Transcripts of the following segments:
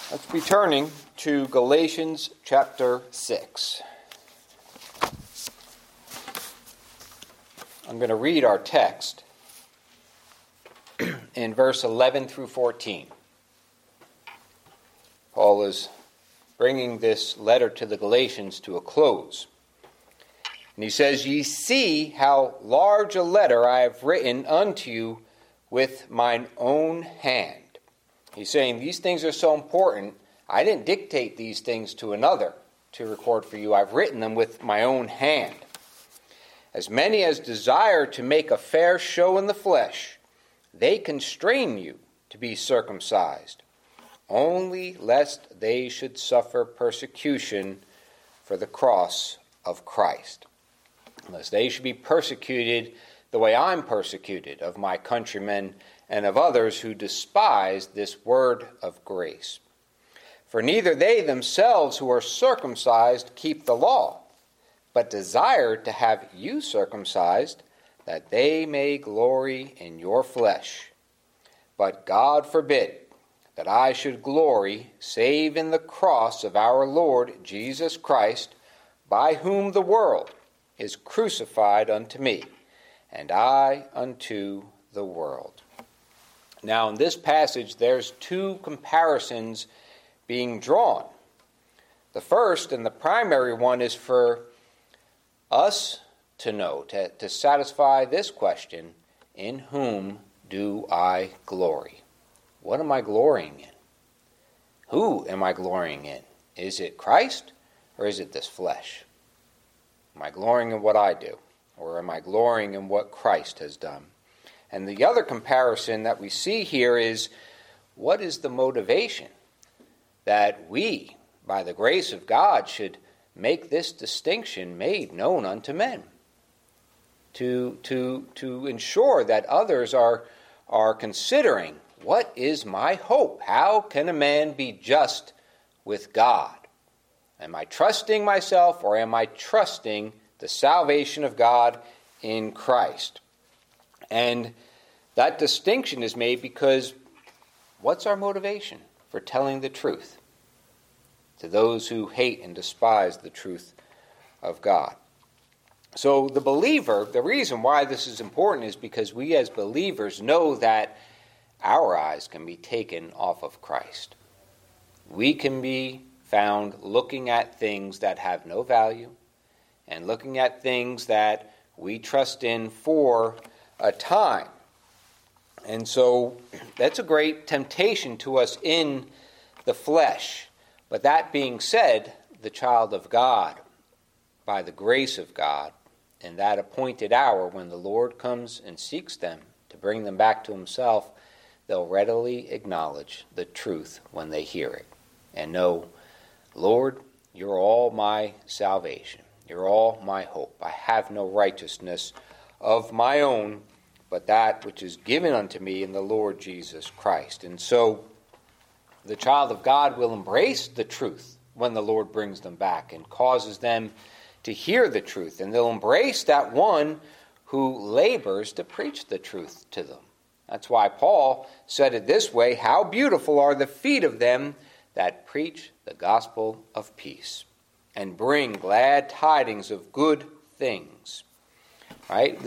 Let's be turning to Galatians chapter 6. I'm going to read our text in verse 11 through 14. Paul is bringing this letter to the Galatians to a close. And he says, "Ye see how large a letter I have written unto you with mine own hand." He's saying these things are so important. I didn't dictate these things to another to record for you. I've written them with my own hand. As many as desire to make a fair show in the flesh, they constrain you to be circumcised, only lest they should suffer persecution for the cross of Christ. Lest they should be persecuted the way I'm persecuted of my countrymen and of others who despise this word of grace. For neither they themselves who are circumcised keep the law, but desire to have you circumcised, that they may glory in your flesh. But God forbid that I should glory, save in the cross of our Lord Jesus Christ, by whom the world is crucified unto me, and I unto the world. Now, in this passage, there's two comparisons being drawn. The first and the primary one is for us to know, to satisfy this question: in whom do I glory? What am I glorying in? Who am I glorying in? Is it Christ or is it this flesh? Am I glorying in what I do, or am I glorying in what Christ has done? And the other comparison that we see here is, what is the motivation that we, by the grace of God, should make this distinction made known unto men? To ensure that others are considering, what is my hope? How can a man be just with God? Am I trusting myself, or am I trusting the salvation of God in Christ? And that distinction is made because what's our motivation for telling the truth to those who hate and despise the truth of God? So the believer, the reason why this is important is because we as believers know that our eyes can be taken off of Christ. We can be found looking at things that have no value and looking at things that we trust in for a time. And so that's a great temptation to us in the flesh. But that being said, the child of God, by the grace of God, in that appointed hour when the Lord comes and seeks them to bring them back to himself, they'll readily acknowledge the truth when they hear it and know, Lord, you're all my salvation. You're all my hope. I have no righteousness of my own, but that which is given unto me in the Lord Jesus Christ. And so the child of God will embrace the truth when the Lord brings them back and causes them to hear the truth. And they'll embrace that one who labors to preach the truth to them. That's why Paul said it this way: how beautiful are the feet of them that preach the gospel of peace and bring glad tidings of good things. Right?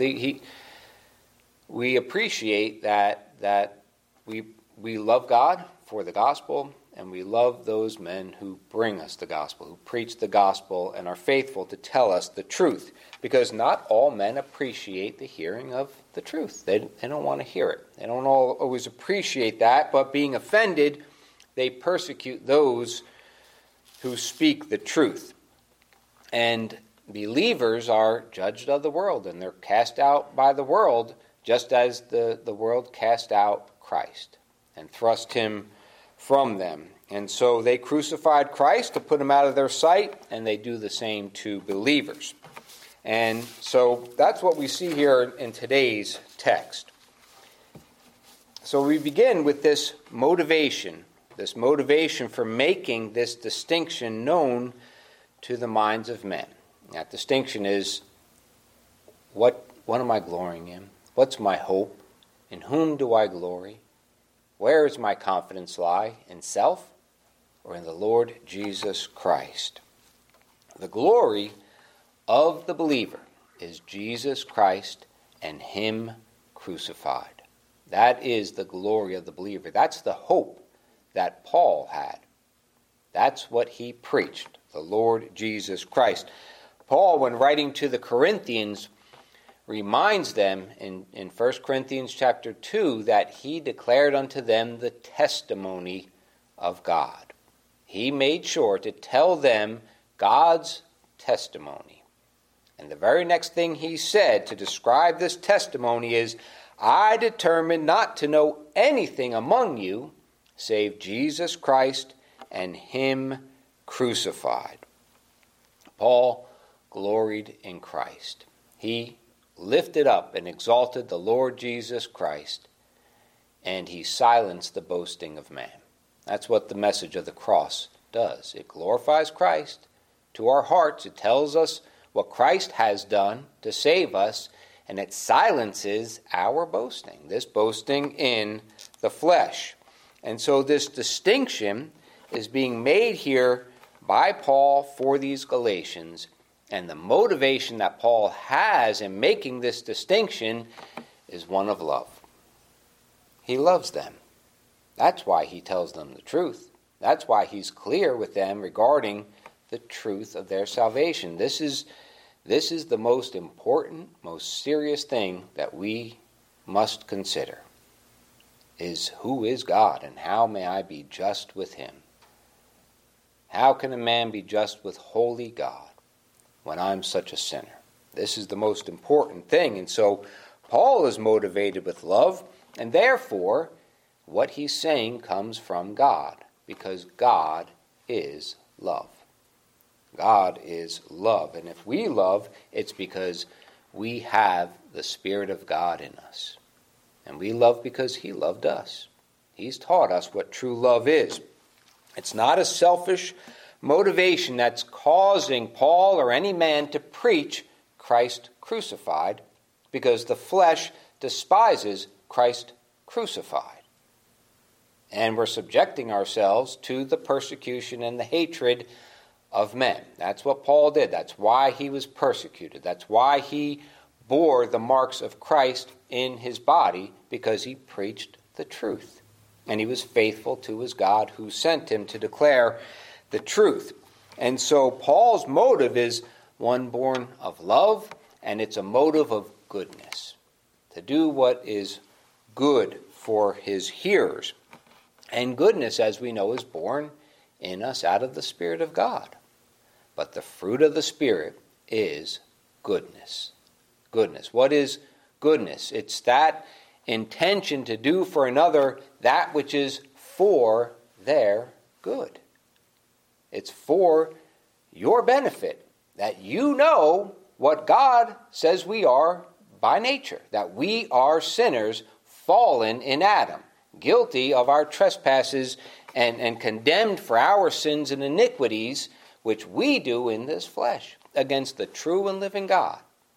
We appreciate that we love God for the gospel, and we love those men who bring us the gospel, who preach the gospel and are faithful to tell us the truth. Because not all men appreciate the hearing of the truth. They don't want to hear it. They don't always appreciate that, but being offended, they persecute those who speak the truth. And believers are judged of the world, and they're cast out by the world, just as the world cast out Christ and thrust him from them. And so they crucified Christ to put him out of their sight, and they do the same to believers. And so that's what we see here in today's text. So we begin with this motivation for making this distinction known to the minds of men. That distinction is, what am I glorying in? What's my hope? In whom do I glory? Where does my confidence lie? In self or in the Lord Jesus Christ. The glory of the believer is Jesus Christ and Him crucified. That is the glory of the believer. That's the hope that Paul had. That's what he preached, the Lord Jesus Christ. Paul, when writing to the Corinthians, reminds them in 1 Corinthians chapter 2 that he declared unto them the testimony of God. He made sure to tell them God's testimony. And the very next thing he said to describe this testimony is, I determined not to know anything among you save Jesus Christ and Him crucified. Paul gloried in Christ. He lifted up and exalted the Lord Jesus Christ, and he silenced the boasting of man. That's what the message of the cross does. It glorifies Christ to our hearts. It tells us what Christ has done to save us, and it silences our boasting, this boasting in the flesh. And so this distinction is being made here by Paul for these Galatians, and the motivation that Paul has in making this distinction is one of love. He loves them. That's why he tells them the truth. That's why he's clear with them regarding the truth of their salvation. This is the most important, most serious thing that we must consider, is who is God and how may I be just with Him? How can a man be just with holy God when I'm such a sinner? This is the most important thing. And so Paul is motivated with love, and therefore what he's saying comes from God, because God is love. God is love. And if we love, it's because we have the Spirit of God in us. And we love because He loved us. He's taught us what true love is. It's not a selfish motivation that's causing Paul or any man to preach Christ crucified, because the flesh despises Christ crucified. And we're subjecting ourselves to the persecution and the hatred of men. That's what Paul did. That's why he was persecuted. That's why he bore the marks of Christ in his body, because he preached the truth. And he was faithful to his God who sent him to declare the truth. And so Paul's motive is one born of love, and it's a motive of goodness, to do what is good for his hearers. And goodness, as we know, is born in us out of the Spirit of God. But the fruit of the Spirit is goodness. Goodness. What is goodness? It's that intention to do for another that which is for their good. It's for your benefit, that you know what God says we are by nature, that we are sinners fallen in Adam, guilty of our trespasses and condemned for our sins and iniquities, which we do in this flesh against the true and living God.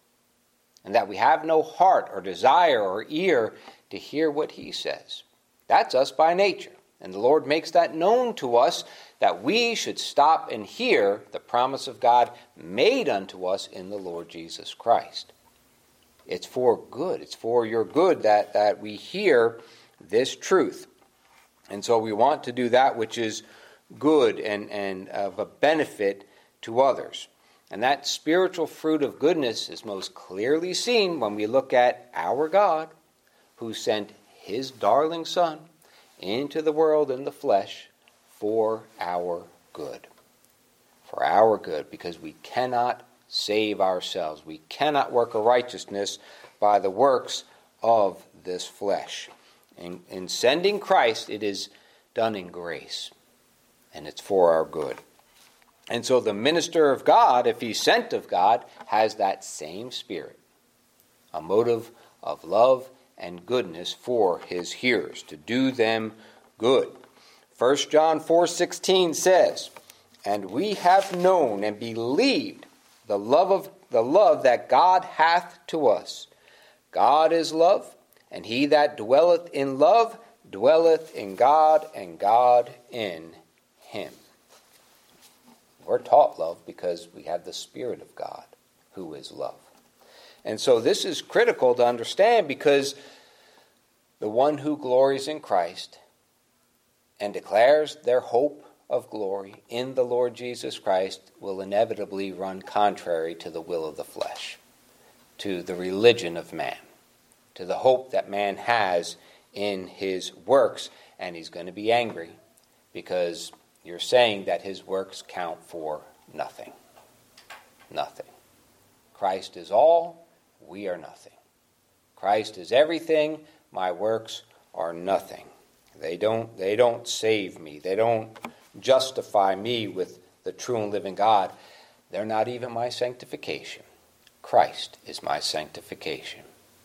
And that we have no heart or desire or ear to hear what He says. That's us by nature. And the Lord makes that known to us, that we should stop and hear the promise of God made unto us in the Lord Jesus Christ. It's for good. It's for your good that we hear this truth. And so we want to do that which is good and of a benefit to others. And that spiritual fruit of goodness is most clearly seen when we look at our God, who sent His darling Son into the world in the flesh for our good. For our good, because we cannot save ourselves. We cannot work a righteousness by the works of this flesh. In sending Christ, it is done in grace, and it's for our good. And so the minister of God, if he's sent of God, has that same spirit, a motive of love and goodness for his hearers, to do them good. 1 John 4:16 says, "And we have known and believed the love that God hath to us. God is love, and he that dwelleth in love dwelleth in God, and God in him. We're taught love because we have the Spirit of God, who is love. And so this is critical to understand, because the one who glories in Christ and declares their hope of glory in the Lord Jesus Christ will inevitably run contrary to the will of the flesh, to the religion of man, to the hope that man has in his works. And he's going to be angry because you're saying that his works count for nothing. Nothing. Christ is all, we are nothing. Christ is everything, my works are nothing. They don't save me. They don't justify me with the true and living God. They're not even my sanctification. Christ is my sanctification.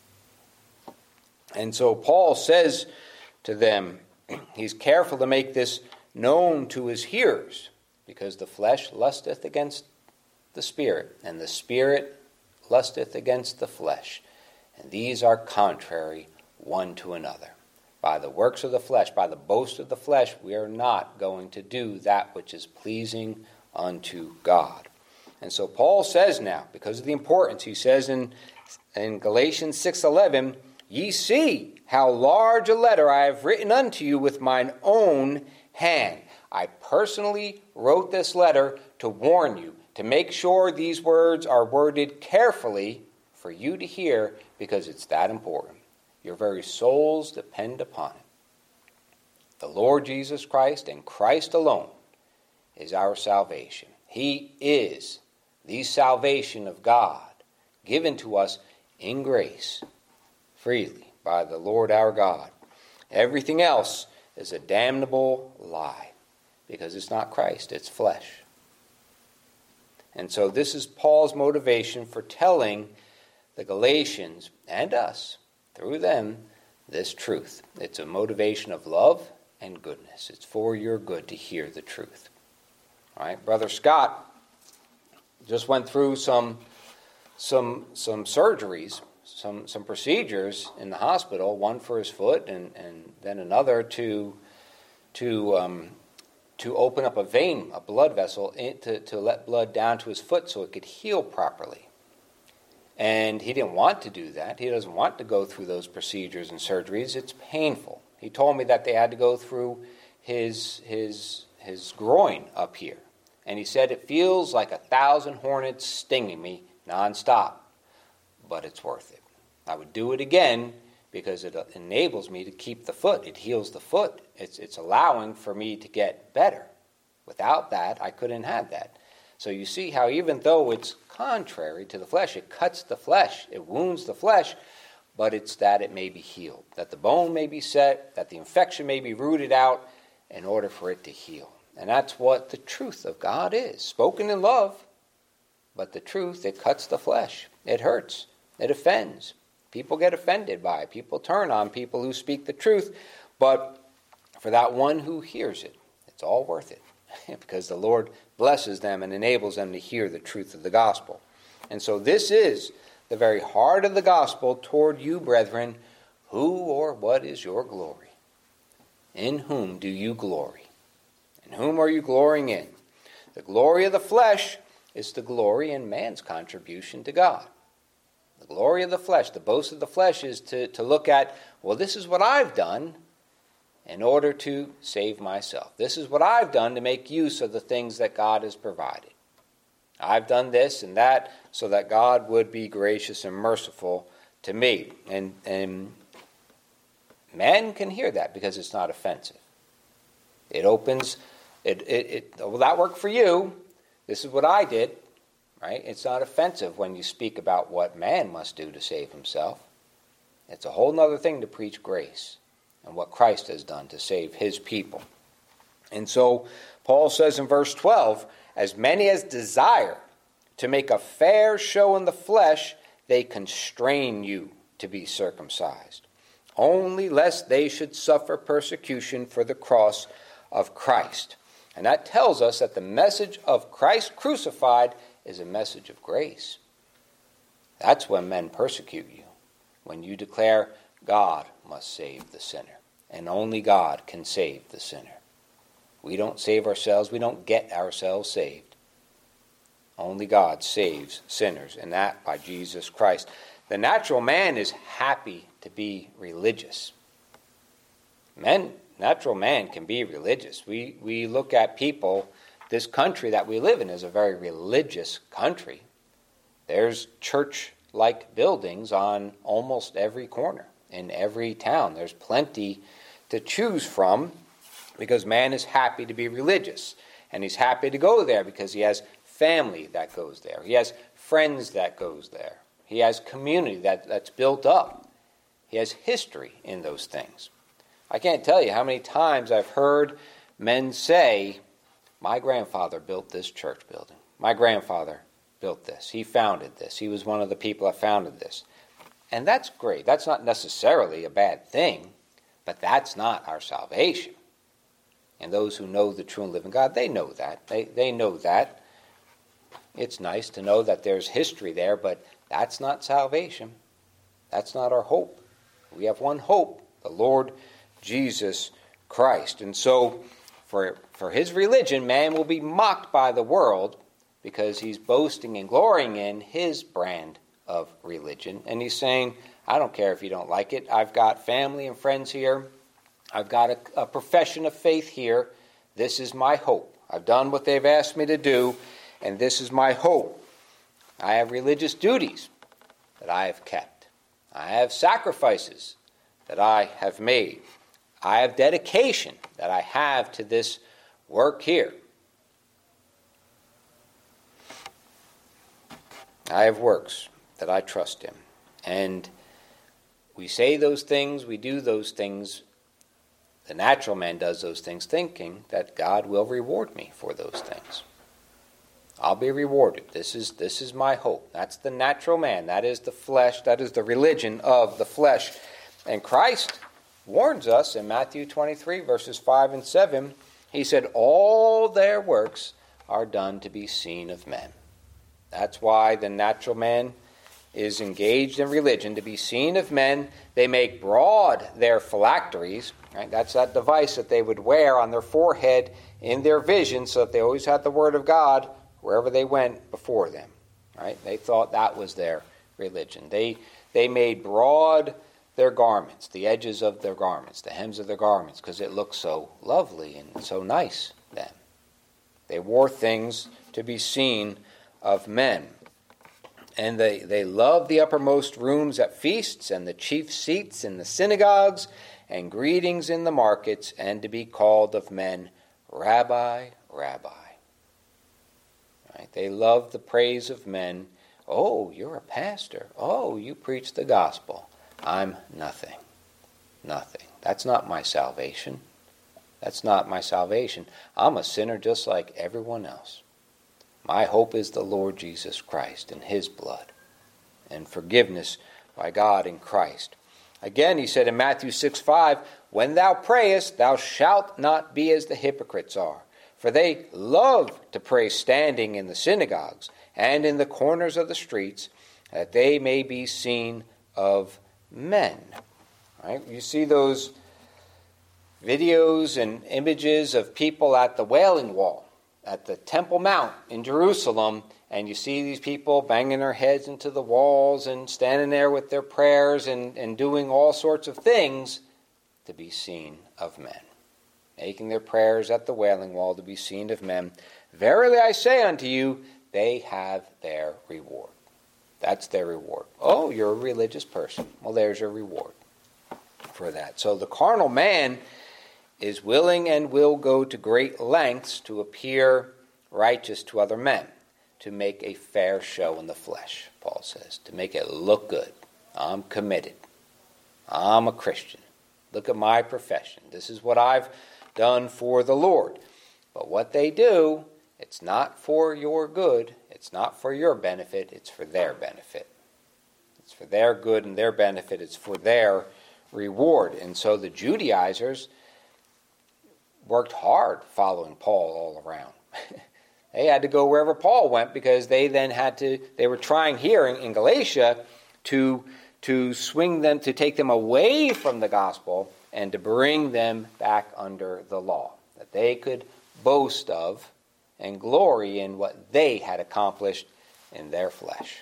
And so Paul says to them, he's careful to make this known to his hearers, because the flesh lusteth against the Spirit, and the Spirit lusteth against the flesh, and these are contrary one to another. By the works of the flesh, by the boast of the flesh, we are not going to do that which is pleasing unto God. And so Paul says now, because of the importance, he says in Galatians 6:11, ye see how large a letter I have written unto you with mine own hand. I personally wrote this letter to warn you, to make sure these words are worded carefully for you to hear, because it's that important. Your very souls depend upon it. The Lord Jesus Christ and Christ alone is our salvation. He is the salvation of God, given to us in grace, freely, by the Lord our God. Everything else is a damnable lie, because it's not Christ, it's flesh. And so this is Paul's motivation for telling the Galatians and us, through them, this truth. It's a motivation of love and goodness. It's for your good to hear the truth. All right, Brother Scott just went through some surgeries, some procedures in the hospital, one for his foot and then another to open up a vein, a blood vessel, to let blood down to his foot so it could heal properly. And he didn't want to do that. He doesn't want to go through those procedures and surgeries. It's painful. He told me that they had to go through his groin up here. And he said it feels like 1,000 hornets stinging me nonstop. But it's worth it. I would do it again because it enables me to keep the foot. It heals the foot. It's allowing for me to get better. Without that, I couldn't have that. So you see how even though it's contrary to the flesh, it cuts the flesh, it wounds the flesh, but it's that it may be healed, that the bone may be set, that the infection may be rooted out in order for it to heal. And that's what the truth of God is, spoken in love, but the truth, it cuts the flesh, it hurts, it offends. People get offended by it. People turn on people who speak the truth, but for that one who hears it, it's all worth it. Because the Lord blesses them and enables them to hear the truth of the gospel. And so this is the very heart of the gospel toward you, brethren. Who or what is your glory? In whom do you glory? In whom are you glorying in? The glory of the flesh is the glory in man's contribution to God. The glory of the flesh, the boast of the flesh is to look at, well, this is what I've done in order to save myself. This is what I've done to make use of the things that God has provided. I've done this and that so that God would be gracious and merciful to me. And men can hear that because it's not offensive. It opens, will that work for you? This is what I did, right? It's not offensive when you speak about what man must do to save himself. It's a whole other thing to preach grace and what Christ has done to save his people. And so Paul says in verse 12, as many as desire to make a fair show in the flesh, they constrain you to be circumcised, only lest they should suffer persecution for the cross of Christ. And that tells us that the message of Christ crucified is a message of grace. That's when men persecute you, when you declare God must save the sinner, and only God can save the sinner. We don't save ourselves. We don't get ourselves saved. Only God saves sinners, and that by Jesus Christ. The natural man is happy to be religious. Natural man can be religious. We look at people, this country that we live in is a very religious country. There's church-like buildings on almost every corner, in every town. There's plenty to choose from because man is happy to be religious. And he's happy to go there because he has family that goes there. He has friends that goes there. He has community that's built up. He has history in those things. I can't tell you how many times I've heard men say, my grandfather built this church building. My grandfather built this. He founded this. He was one of the people that founded this. And that's great. That's not necessarily a bad thing, but that's not our salvation. And those who know the true and living God, they know that. They know that. It's nice to know that there's history there, but that's not salvation. That's not our hope. We have one hope, the Lord Jesus Christ. And so, for his religion, man will be mocked by the world because he's boasting and glorying in his brand of religion. And he's saying, I don't care if you don't like it. I've got family and friends here. I've got a profession of faith here. This is my hope. I've done what they've asked me to do, and this is my hope. I have religious duties that I have kept. I have sacrifices that I have made. I have dedication that I have to this work here. I have works that I trust in. And we say those things, we do those things. The natural man does those things thinking that God will reward me for those things. I'll be rewarded. This is my hope. That's the natural man. That is the flesh. That is the religion of the flesh. And Christ warns us in Matthew 23, verses 5 and 7. He said, all their works are done to be seen of men. That's why the natural man is engaged in religion, to be seen of men. They make broad their phylacteries. Right? That's that device that they would wear on their forehead in their vision so that they always had the Word of God wherever they went before them. Right? They thought that was their religion. They made broad their garments, the edges of their garments, the hems of their garments, because it looked so lovely and so nice then. They wore things to be seen of men. And they loved the uppermost rooms at feasts and the chief seats in the synagogues and greetings in the markets, and to be called of men, Rabbi, Rabbi. Right? They loved the praise of men. Oh, you're a pastor. Oh, you preach the gospel. I'm nothing. Nothing. That's not my salvation. That's not my salvation. I'm a sinner just like everyone else. My hope is the Lord Jesus Christ and his blood and forgiveness by God in Christ. Again, he said in Matthew 6:5, when thou prayest, thou shalt not be as the hypocrites are, for they love to pray standing in the synagogues and in the corners of the streets, that they may be seen of men. Right? You see those videos and images of people at the Wailing Wall, at the Temple Mount in Jerusalem, and you see these people banging their heads into the walls and standing there with their prayers and doing all sorts of things to be seen of men. Making their prayers at the Wailing Wall to be seen of men. Verily I say unto you, they have their reward. That's their reward. Oh, you're a religious person. Well, there's your reward for that. So the carnal man is willing and will go to great lengths to appear righteous to other men, to make a fair show in the flesh, Paul says, to make it look good. I'm committed. I'm a Christian. Look at my profession. This is what I've done for the Lord. But what they do, it's not for your good. It's not for your benefit. It's for their benefit. It's for their good and their benefit. It's for their reward. And so the Judaizers worked hard following Paul all around. They had to go wherever Paul went because they were trying here in Galatia to swing them, to take them away from the gospel and to bring them back under the law. that they could boast of and glory in what they had accomplished in their flesh.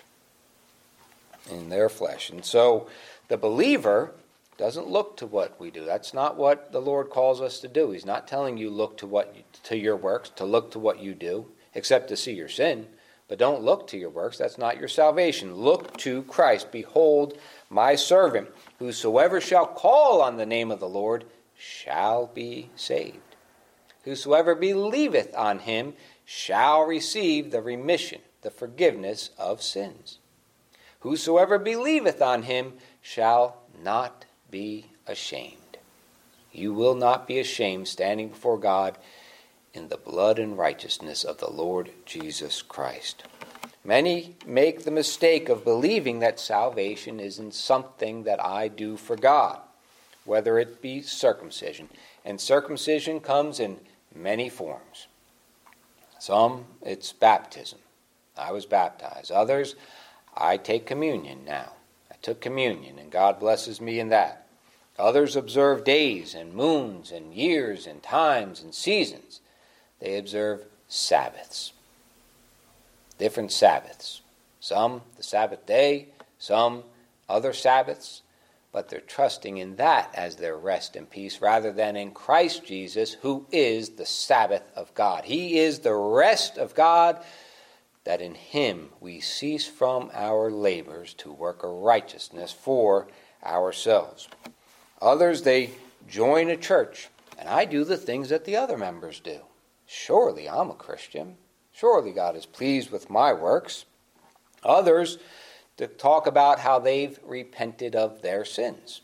In their flesh. And so the believer doesn't look to what we do. That's not what the Lord calls us to do. He's not telling you look to your works, to look to what you do, except to see your sin. But don't look to your works. That's not your salvation. Look to Christ. Behold, my servant, whosoever shall call on the name of the Lord shall be saved. Whosoever believeth on him shall receive the remission, the forgiveness of sins. Whosoever believeth on him shall not be ashamed. You will not be ashamed standing before God in the blood and righteousness of the Lord Jesus Christ. Many make the mistake of believing that salvation is in something that I do for God, whether it be circumcision. And circumcision comes in many forms. Some, it's baptism. I was baptized. Others, I take communion now. I took communion, and God blesses me in that. Others observe days and moons and years and times and seasons. They observe Sabbaths. Different Sabbaths. Some the Sabbath day, some other Sabbaths, but they're trusting in that as their rest and peace rather than in Christ Jesus, who is the Sabbath of God. He is the rest of God, that in him we cease from our labors to work a righteousness for ourselves. Others, they join a church, and I do the things that the other members do. Surely I'm a Christian. Surely God is pleased with my works. Others, to talk about how they've repented of their sins,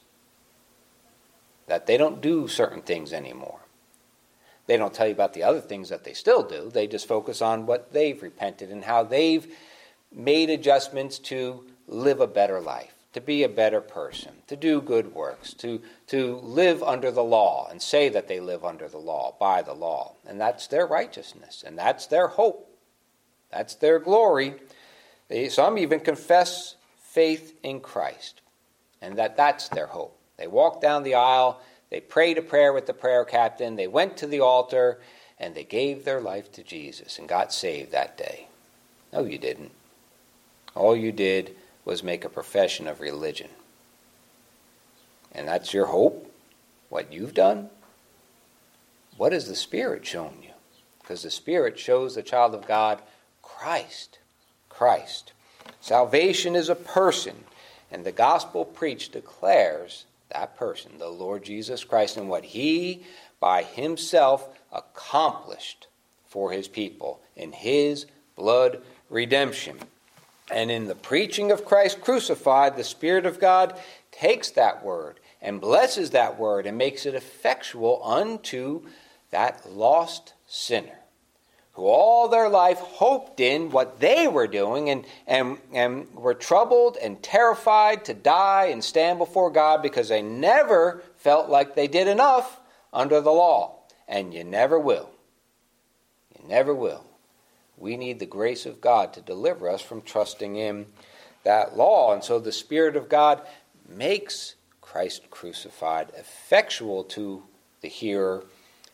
that they don't do certain things anymore. They don't tell you about the other things that they still do. They just focus on what they've repented and how they've made adjustments to live a better life, to be a better person, to do good works, to live under the law and say that they live under the law, by the law. And that's their righteousness, and that's their hope. That's their glory. Some even confess faith in Christ, and that's their hope. They walk down the aisle, they prayed a prayer with the prayer captain, they went to the altar, and they gave their life to Jesus and got saved that day. No, you didn't. All you did was make a profession of religion. And that's your hope? What you've done? What has the Spirit shown you? Because the Spirit shows the child of God Christ. Christ. Salvation is a person, and the gospel preached declares that person, the Lord Jesus Christ, and what he by himself accomplished for his people in his blood redemption. And in the preaching of Christ crucified, the Spirit of God takes that word and blesses that word and makes it effectual unto that lost sinner, who all their life hoped in what they were doing and were troubled and terrified to die and stand before God because they never felt like they did enough under the law. And you never will. You never will. We need the grace of God to deliver us from trusting in that law. And so the Spirit of God makes Christ crucified effectual to the hearer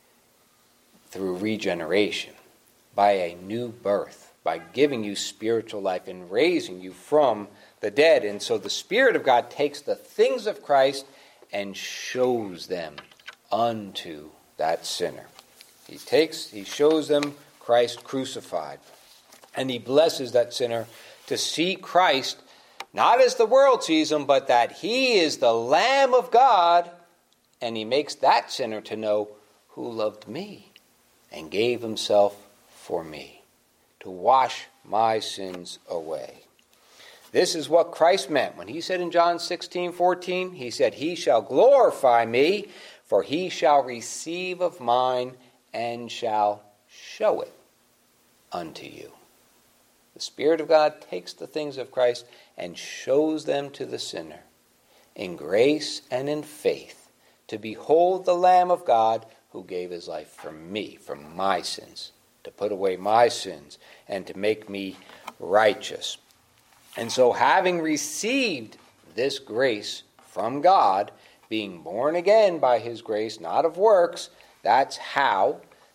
through regeneration, by a new birth, by giving you spiritual life and raising you from the dead. And so the Spirit of God takes the things of Christ and shows them unto that sinner. He shows them Christ crucified. And he blesses that sinner to see Christ, not as the world sees him, but that he is the Lamb of God. And he makes that sinner to know who loved me and gave himself for me, to wash my sins away. This is what Christ meant when he said in John 16:14, he said, he shall glorify me, for he shall receive of mine and shall show it unto you. The Spirit of God takes the things of Christ and shows them to the sinner in grace and in faith, to behold the Lamb of God who gave his life for me, for my sins, to put away my sins and to make me righteous. And so having received this grace from God, being born again by his grace, not of works, that's how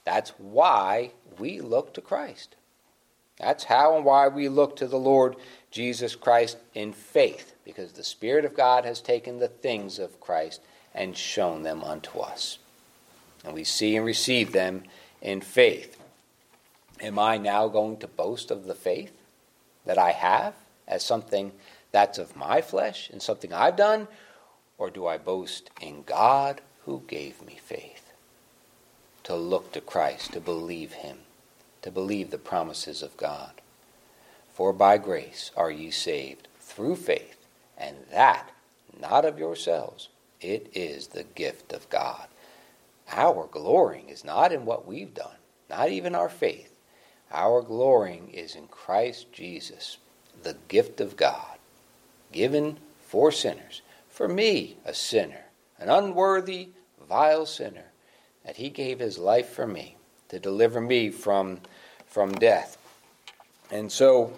That's why we look to Christ. That's how and why we look to the Lord Jesus Christ in faith, because the Spirit of God has taken the things of Christ and shown them unto us. And we see and receive them in faith. Am I now going to boast of the faith that I have as something that's of my flesh and something I've done? Or do I boast in God who gave me faith? To look to Christ, to believe him, to believe the promises of God. For by grace are ye saved through faith, and that not of yourselves. It is the gift of God. Our glorying is not in what we've done, not even our faith. Our glorying is in Christ Jesus, the gift of God, given for sinners, for me, a sinner, an unworthy, vile sinner, that he gave his life for me to deliver me from death. And so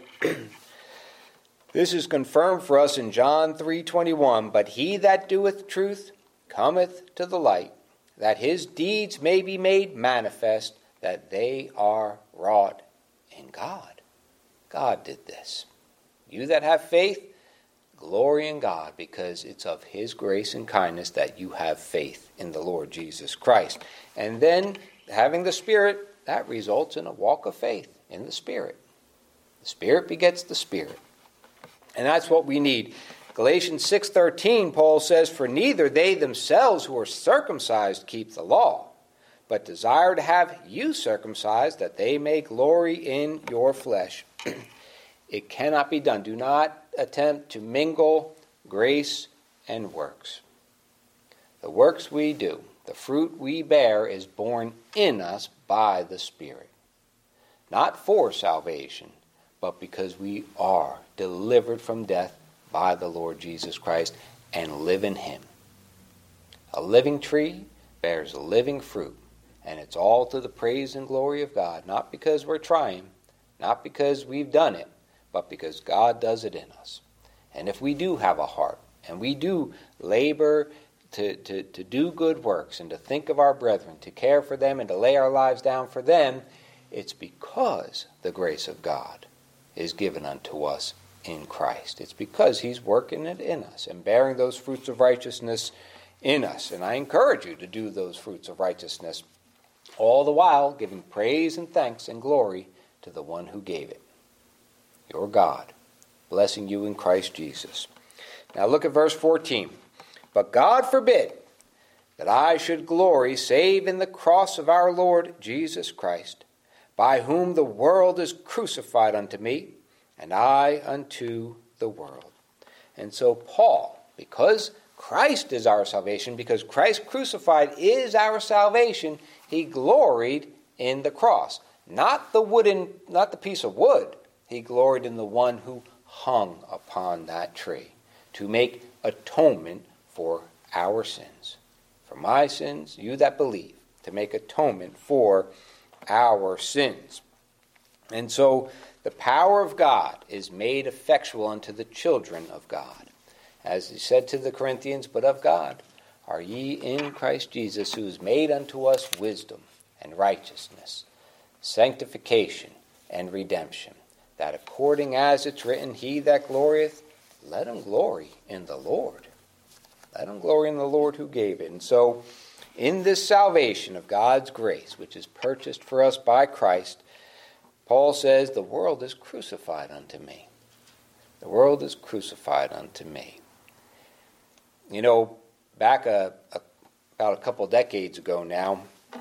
this is confirmed for us in John 3:21. But he that doeth truth cometh to the light, that his deeds may be made manifest, that they are wrought in God. God did this. You that have faith, glory in God, because it's of his grace and kindness that you have faith in the Lord Jesus Christ. And then having the Spirit, that results in a walk of faith in the Spirit. The Spirit begets the Spirit. And that's what we need. Galatians 6:13, Paul says, for neither they themselves who are circumcised keep the law, but desire to have you circumcised, that they may glory in your flesh. It cannot be done. Do not attempt to mingle grace and works. The works we do, the fruit we bear, is born in us by the Spirit. Not for salvation, but because we are delivered from death by the Lord Jesus Christ and live in him. A living tree bears living fruit, and it's all to the praise and glory of God, not because we're trying, not because we've done it, but because God does it in us. And if we do have a heart, and we do labor to do good works, and to think of our brethren, to care for them, and to lay our lives down for them, it's because the grace of God is given unto us in Christ. It's because he's working it in us and bearing those fruits of righteousness in us. And I encourage you to do those fruits of righteousness, all the while giving praise and thanks and glory to the one who gave it, your God, blessing you in Christ Jesus. Now look at verse 14. But God forbid that I should glory save in the cross of our Lord Jesus Christ, by whom the world is crucified unto me, and I unto the world. And so Paul, because Christ is our salvation, because Christ crucified is our salvation, he gloried in the cross. Not the piece of wood. He gloried in the one who hung upon that tree to make atonement for our sins. For my sins, you that believe, to make atonement for our sins. And so the power of God is made effectual unto the children of God. As he said to the Corinthians, but of God are ye in Christ Jesus, who is made unto us wisdom and righteousness, sanctification and redemption, that according as it's written, he that glorieth, let him glory in the Lord. Let him glory in the Lord who gave it. And so, in this salvation of God's grace, which is purchased for us by Christ, Paul says, the world is crucified unto me. The world is crucified unto me. You know, back about a couple decades ago now,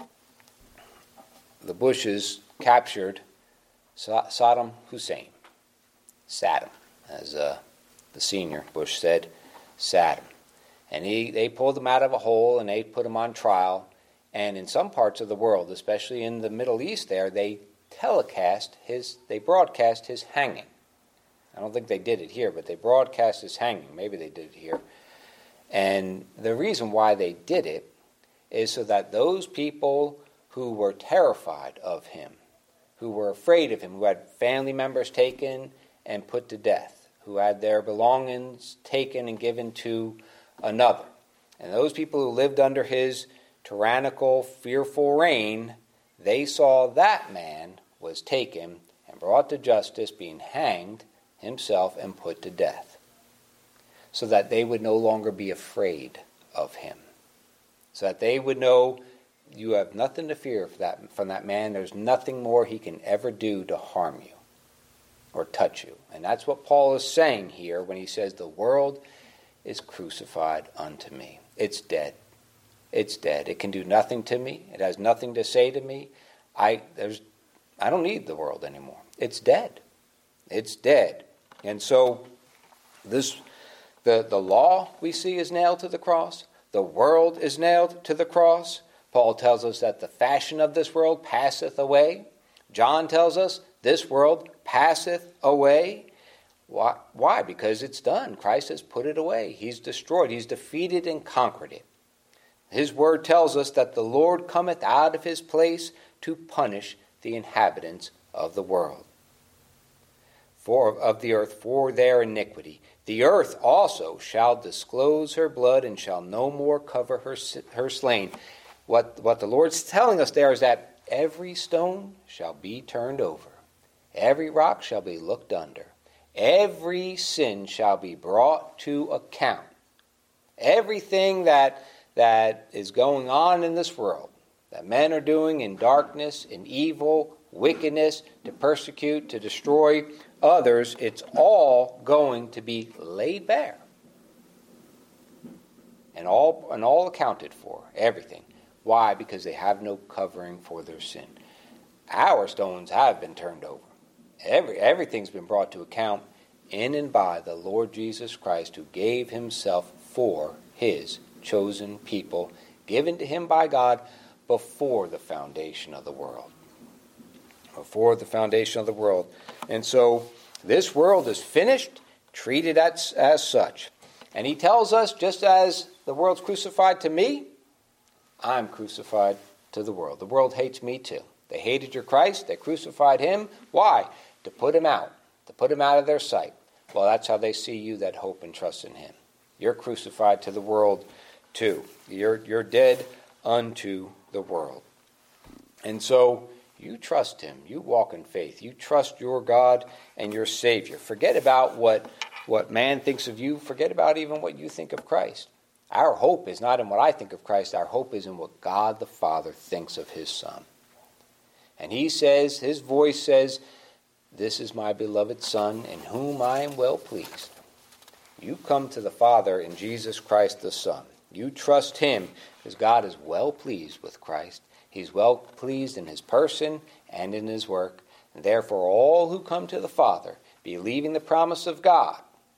the Bushes captured Saddam Hussein. Saddam, as the senior Bush said, Saddam. And they pulled him out of a hole and they put him on trial. And in some parts of the world, especially in the Middle East there, they broadcast his hanging. I don't think they did it here, but they broadcast his hanging. Maybe they did it here. And the reason why they did it is so that those people who were terrified of him, who were afraid of him, who had family members taken and put to death, who had their belongings taken and given to another, and those people who lived under his tyrannical, fearful reign, they saw that man was taken and brought to justice, being hanged himself and put to death, so that they would no longer be afraid of him, so that they would know you have nothing to fear from that man. There's nothing more he can ever do to harm you or touch you. And that's what Paul is saying here when he says the world is crucified unto me. It's dead. It's dead. It can do nothing to me. It has nothing to say to me. I don't need the world anymore. It's dead. It's dead. And so the law we see is nailed to the cross. The world is nailed to the cross. Paul tells us that the fashion of this world passeth away. John tells us this world passeth away. Why? Because it's done. Christ has put it away. He's destroyed. He's defeated and conquered it. His word tells us that the Lord cometh out of his place to punish the inhabitants of the world, of the earth, for their iniquity. The earth also shall disclose her blood, and shall no more cover her slain. What the Lord's telling us there is that every stone shall be turned over. Every rock shall be looked under. Every sin shall be brought to account. Everything that is going on in this world, that men are doing in darkness, in evil, wickedness, to persecute, to destroy others, it's all going to be laid bare. And all accounted for, everything. Why? Because they have no covering for their sin. Our stones have been turned over. Everything's been brought to account in and by the Lord Jesus Christ, who gave himself for his chosen people, given to him by God before the foundation of the world. Before the foundation of the world. And so this world is finished, treated as such. And he tells us, just as the world's crucified to me, I'm crucified to the world. The world hates me too. They hated your Christ. They crucified him. Why? To put him out. To put him out of their sight. Well, that's how they see you that hope and trust in him. You're crucified to the world too. You're dead unto the world. And so you trust him. You walk in faith. You trust your God and your Savior. Forget about what man thinks of you. Forget about even what you think of Christ. Our hope is not in what I think of Christ. Our hope is in what God the Father thinks of his Son. And he says, his voice says, "This is my beloved Son, in whom I am well pleased." You come to the Father in Jesus Christ the Son. You trust him because God is well pleased with Christ. He's well pleased in his person and in his work. And therefore all who come to the Father, believing the promise of God,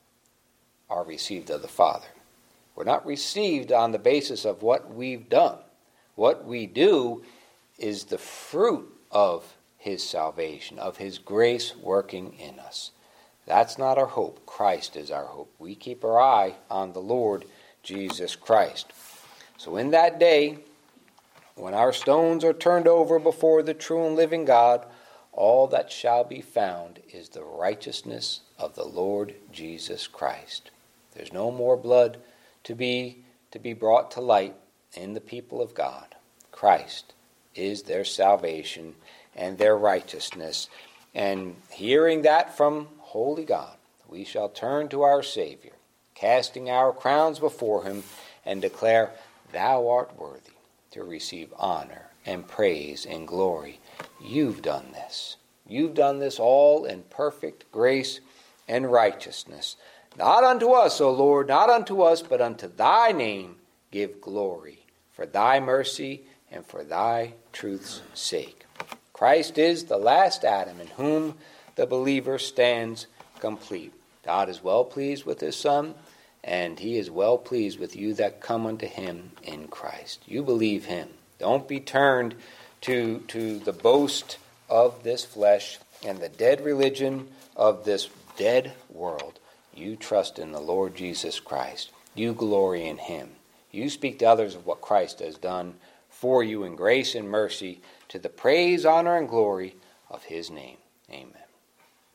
are received of the Father. We're not received on the basis of what we've done. What we do is the fruit of his salvation, of his grace working in us. That's not our hope. Christ is our hope. We keep our eye on the Lord Jesus Christ. So in that day, when our stones are turned over before the true and living God, all that shall be found is the righteousness of the Lord Jesus Christ. There's no more blood to be brought to light in the people of God. Christ is their salvation and their righteousness. And hearing that from holy God, we shall turn to our Savior, casting our crowns before him, and declare, "Thou art worthy to receive honor and praise and glory." You've done this. You've done this all in perfect grace and righteousness. Not unto us, O Lord, not unto us, but unto thy name give glory, for thy mercy and for thy truth's sake. Christ is the last Adam in whom the believer stands complete. God is well pleased with his Son, and he is well pleased with you that come unto him in Christ. You believe him. Don't be turned to the boast of this flesh and the dead religion of this dead world. You trust in the Lord Jesus Christ. You glory in him. You speak to others of what Christ has done for you in grace and mercy, to the praise, honor, and glory of his name. Amen.